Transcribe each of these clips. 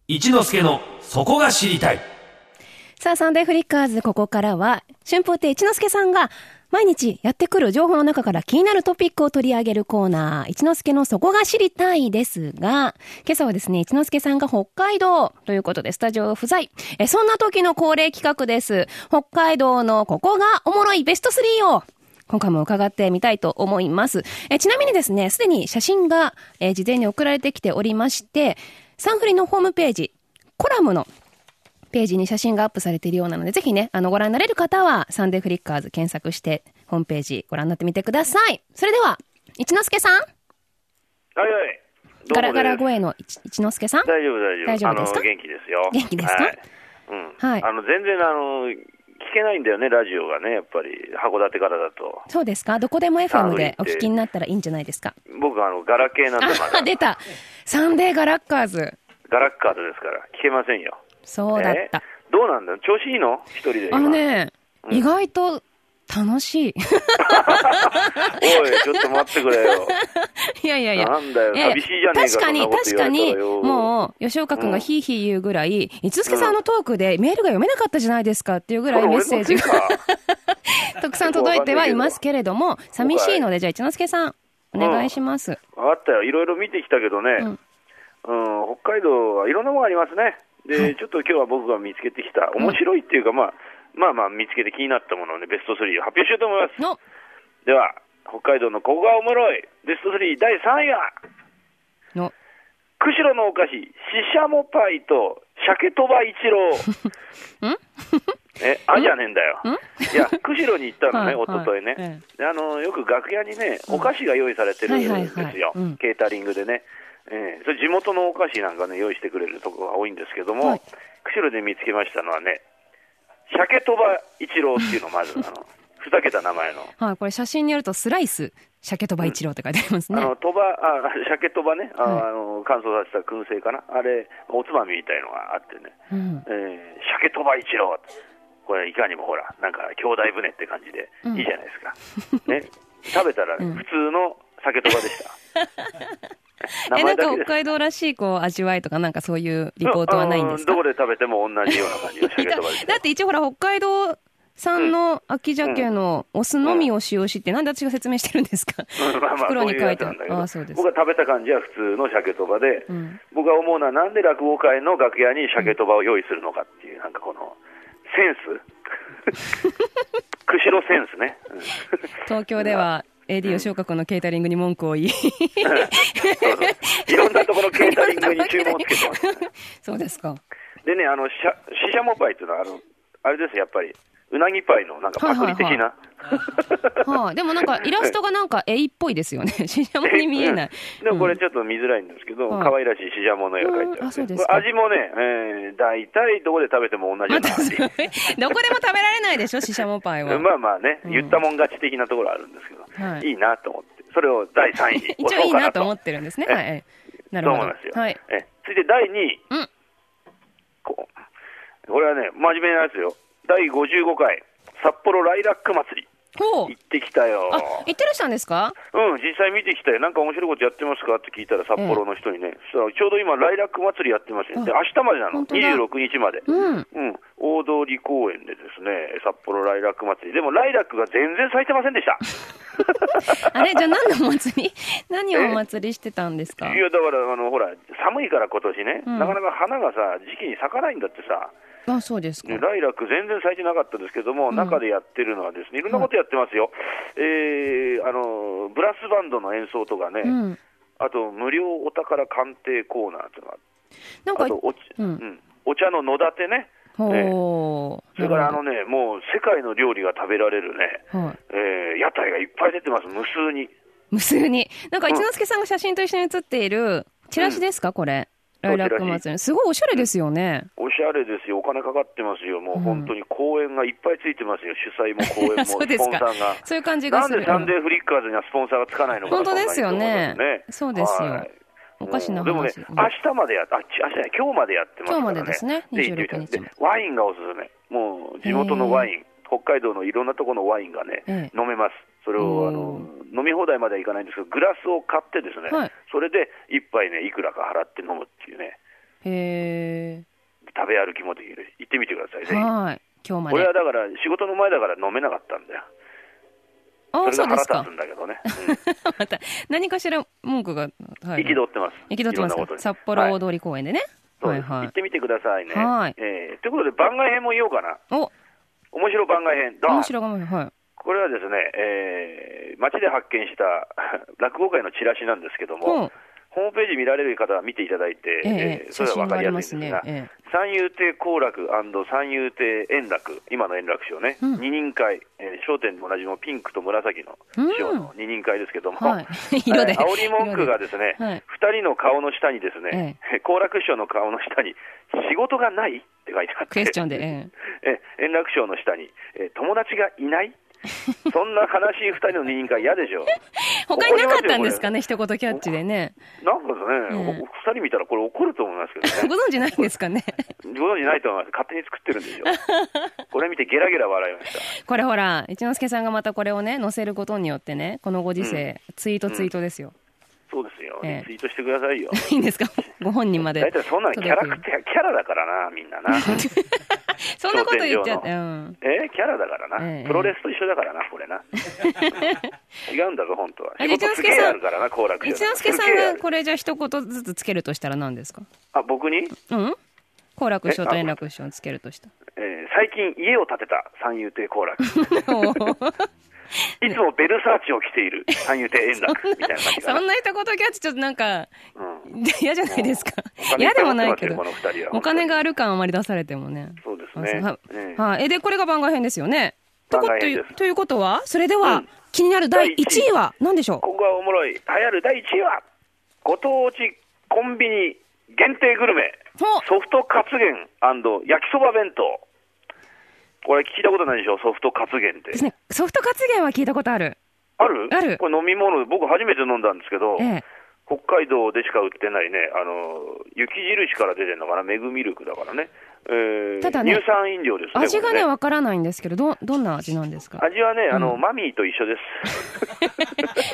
一之助のそこが知りたい。 さあ、サンデーフリッカーズ、ここからは春風亭一之輔さんが毎日やってくる情報の中から気になるトピックを取り上げるコーナー、一之輔のそこが知りたいですが、今朝はですね、一之輔さんが北海道ということでスタジオ不在。そんな時の恒例企画です。北海道のここがおもろいベスト3を今回も伺ってみたいと思います。ちなみにですね、すでに写真が、事前に送られてきておりまして、サンフリのホームページ、コラムのページに写真がアップされているようなので、ぜひね、ご覧になれる方はサンデーフリッカーズ検索してホームページご覧になってみてください。それでは一之輔さん。 はいはい。 ガラガラ声の一之輔さん。 大丈夫大丈夫。 大丈夫ですか？ 元気ですよ。 元気ですか？ はい。うん。 はい。 全然聞けないんだよね、ラジオがね、やっぱり函館からだと。 そうですか？どこでも FM でお聞きになったらいいんじゃないですか？ 僕ガラケーなんでまだ。 出た。サンデーガラッカーズ。 ガラッカーズですから聞けませんよ。 そうだった。 どうなんだよ、調子いいの？一人で今。 意外と楽しい。 おい、ちょっと待ってくれよ。 いやいやいや。 なんだよ、寂しいじゃねえか。 確かに、もう、吉岡くんがヒーヒー言うぐらい、一之輔さんのトークでメールが読めなかったじゃないですかっていうぐらいメッセージがたくさん届いてはいますけれども、寂しいので、じゃあ一之輔さん、お願いします。 わかったよ。いろいろ見てきたけどね、北海道はいろんなものがありますね。で、ちょっと今日は僕が見つけてきた、面白いっていうか、まあ見つけて気になったものをね、ベスト3を発表しようと思います。では、北海道のここがおもろいベスト3第3位は釧路のお菓子、ししゃもパイと鮭とば一郎。じゃねえんだよ。いや、釧路に行ったのね、おとといね。よく楽屋にね、お菓子が用意されてるんですよ。ケータリングでね。それ地元のお菓子なんかね、用意してくれるところが多いんですけども、釧路で見つけましたのはね、鮭とば一郎っていうの、まずふざけた名前の。 はい、これ写真によるとスライス鮭とば一郎って書いてありますね。 鮭とばね、乾燥させた燻製かな、あれおつまみみたいのがあってね、鮭とば一郎、これいかにもほらなんか兄弟船って感じでいいじゃないですか。ね、食べたら普通の鮭とばでした。 なんか北海道らしい味わいとかなんかそういうリポートはないんですか？ どこで食べても同じような感じの鮭とばでした。 だって一応ほら北海道産の秋鮭のお酢のみを使用しって、なんで私が説明してるんですか？袋に書いてある。僕が食べた感じは普通の鮭とばで、僕が思うのはなんで落語会の楽屋に鮭とばを用意するのかっていう、なんかこのセンス釧路センスね。 東京ではAD 吉岡君のケータリングに文句を言い、 いろんなところのケータリングに注文をつけてます、ね。 そうですか。 でね、ししゃもパイっていうのはあれですよ、やっぱりうなぎパイのなんかパクリ的な。 でもなんかイラストがなんかエイっぽいですよね。ししゃもに見えない。 でもこれちょっと見づらいんですけど、可愛らしいししゃもの絵が描いてある。味もね、大体どこで食べても同じような味。 どこでも食べられないでしょ、ししゃもパイは。 まあね、言ったもん勝ち的なところあるんですけど、いいなと思って、それを第3位に押そうかなと。 一応いいなと思ってるんですね。はい。なるほど。 そうなんですよ。続いて第2位。これはね、真面目なやつよ。第55回札幌ライラック祭り。行ってきたよ。 行ってらしたんですか？ 実際見てきたよ。なんか面白いことやってますかって聞いたら、札幌の人にね、そしたらちょうど今ライラック祭りやってますよ。で、明日までなの。26日まで。大通公園でですね、札幌ライラック祭り。でもライラックが全然咲いてませんでした。 あれ、じゃあ何のお祭り？何をお祭りしてたんですか？ いや、だからほら、寒いから今年ね、なかなか花がさ、時期に咲かないんだってさ。 そうですか。 ライラック全然咲いてなかったですけども、中でやってるのはですね、いろんなことやってますよ。ブラスバンドの演奏とかね、あと無料お宝鑑定コーナーとか、あとお茶の野立てね。それからもう世界の料理が食べられるね、屋台がいっぱい出てます、無数に。 無数に。なんか一之輔さんが写真と一緒に写っているチラシですか、これ。ライラック祭り。すごいおしゃれですよね。 おしゃれですよ。お金かかってますよ。もう本当に公演がいっぱいついてますよ。主催も公演もスポンサーが。 そういう感じがする。 なんでサンデーフリッカーズにはスポンサーがつかないのか。 本当ですよね。そうですよ。おかしな話。 でもね、明日まで今日までやってますからね。 今日までですね。26日。 ワインがおすすめ。もう地元のワイン。北海道のいろんなところのワインがね、飲めます。それを飲み放題まではいかないんですけど、グラスを買ってですね、それで一杯ね、いくらか払って飲むっていうね。 食べ歩きもできる。行ってみてください。ぜひ。 はい。今日まで。 これはだから仕事の前だから飲めなかったんだよ。 あ、 それがそうですか。 腹立つんだけどね。 また何かしら文句が憤ってます。 憤ってますか。札幌大通公園でね。 はいはい。行ってみてくださいね。はい。ということで番外編も言おうかな。面白番外編。 面白番外編。はい。 これはですね、街で発見した落語会のチラシなんですけども、ホームページ見られる方は見ていただいて、それは分かりやすいんですが、三遊亭好楽&三遊亭円楽、今の円楽師匠ね、二人会、笑点と同じのピンクと紫の師匠の二人会ですけども、煽り文句がですね、二人の顔の下にですね、好楽師匠の顔の下に、仕事がないって書いてあって、 クエスチョンで、 円楽師匠の下に、友達がいないそんな悲しい二人の二人会嫌でしょ。 他になかったんですかね、一言キャッチでね。 なんかですね、二人見たらこれ怒ると思いますけどね。 ご存知ないんですかね。 ご存知ないと思います。勝手に作ってるんですよ。これ見てゲラゲラ笑いました。 これほら、一之輔さんがまたこれをね、載せることによってね、このご時世、ツイートですよ。 そうですよ。ツイートしてくださいよ。 いいんですか、ご本人まで。 大体そんなのキャラだからな、みんなな。 そんなこと言っちゃって。キャラだからな。プロレスと一緒だからな、これな。違うんだぞ、本当は。 一之輔さん、 一之輔さんがこれじゃ一言ずつつけるとしたら何ですか？ あ、僕に？ 好楽師匠と円楽師匠をつけるとした。 最近家を建てた三遊亭好楽。いつもベルサーチを着ている三遊亭円楽みたいな感じ。 そんな一言キャッチちょっとなんか嫌じゃないですか。嫌でもないけど、お金がある感あまり出されてもね。 そうですね。 はい。でこれが番外編ですよね。ということは、それでは気になる第1位は何でしょう？ ここがおもろい。流行る第1位はご当地コンビニ限定グルメソフトカツ源&焼きそば弁当。これ聞いたことないでしょ、ソフトカツ源って。 ですね。ソフトカツ源は聞いたことある。 ある？これ飲み物、僕初めて飲んだんですけど、北海道でしか売ってないね、雪印から出てるのかな、メグミルクだからね。ただね、乳酸飲料ですね。 味がね、わからないんですけど、どんな味なんですか？ 味はね、マミーと一緒です。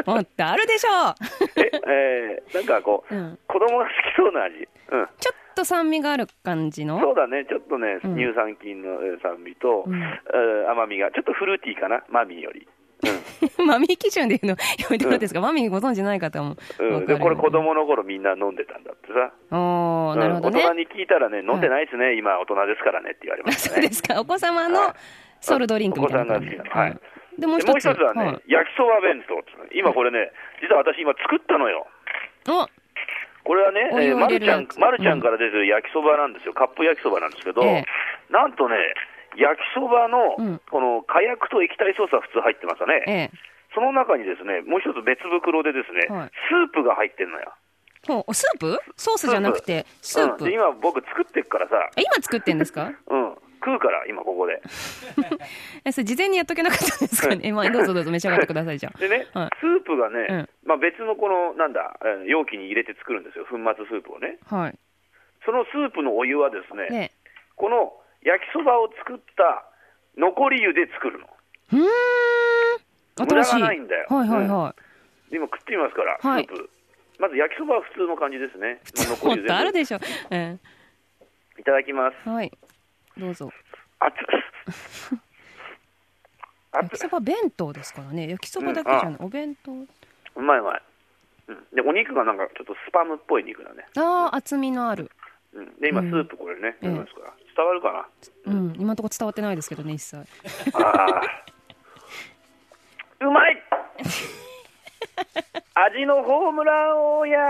もっとあるでしょう。 なんかこう、子供が好きそうな味。 ちょっと酸味がある感じの？ そうだね、ちょっとね、乳酸菌の酸味と、甘みが、ちょっとフルーティーかな、マミーより。 マミー基準で言うのやめてもらっていいですか？マミーご存知ない方も。 で、これ子供の頃みんな飲んでたんだってさ。 なるほどね。 大人に聞いたらね、飲んでないですね、今大人ですからねって言われましたね。 そうですか。お子様のソウルドリンクみたいな。 お子さんが好きなの。はい。 で、もう一つはね、焼きそば弁当って。今これね、実は私今作ったのよ。これはね、マルちゃんから出てる焼きそばなんですよ。カップ焼きそばなんですけど、なんとね、焼きそばの、この火薬と液体ソースは普通入ってますよね。その中にですね、もう一つ別袋でですね、スープが入ってんのよ。 スープ？ソースじゃなくて、スープ。 今僕作ってっからさ。 今作ってんですか？ 食うから、今ここで。 それ事前にやっとけなかったんですかね。どうぞどうぞ召し上がってください、じゃあ。 でね、スープがね、別のこの、容器に入れて作るんですよ。粉末スープをね。そのスープのお湯はですね、この焼きそばを作った残り湯で作るの。無駄がないんだよ。今食ってみますから、スープ。まず焼きそばは普通の感じですね。 もっとあるでしょ。 いただきます。 はい。どうぞ。 熱い。 焼きそば弁当ですからね。焼きそばだけじゃない。お弁当。 うまいうまい。で、お肉がなんかちょっとスパムっぽい肉だね。 厚みのある。 で、今スープこれね、伝わるかな？ 今のところ伝わってないですけどね、一切。 うまい味のホームラン王や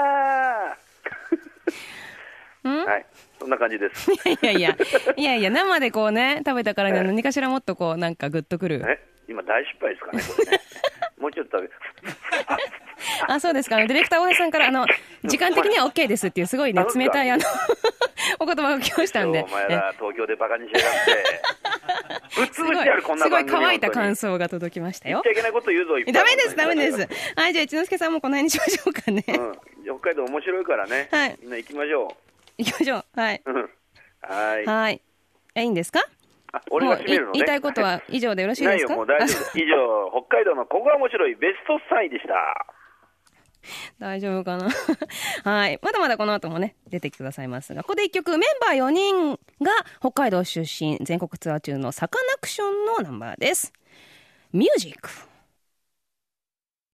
はい、そんな感じです。 いや、生でこうね、食べたから何かしらもっとこう、なんかグッとくる。 今大失敗ですかね、これね。もうちょっと食べそうですか。ディレクター大橋さんから、時間的には OK ですっていう、すごいね、冷たいお言葉が来ましたんで。 お前ら東京でバカにしやがって。ぶっ潰してやる、こんな番組。 すごい乾いた感想が届きましたよ。 言っちゃいけないこと言うぞ、 ダメです。はい、じゃあ一之輔さんもこの辺にしましょうかね。 北海道面白いからね。みんな行きましょう。はい。 はい。いいんですか？ 俺が締めるのね。 言いたいことは以上でよろしいですか？ ないよ、もう大丈夫です。以上、北海道のここが面白いベスト3位でした。 大丈夫かなはい。まだまだこの後もね、出てくださいますが、ここで一曲、メンバー4人が北海道出身、全国ツアー中のサカナクションのナンバーです。ミュージック。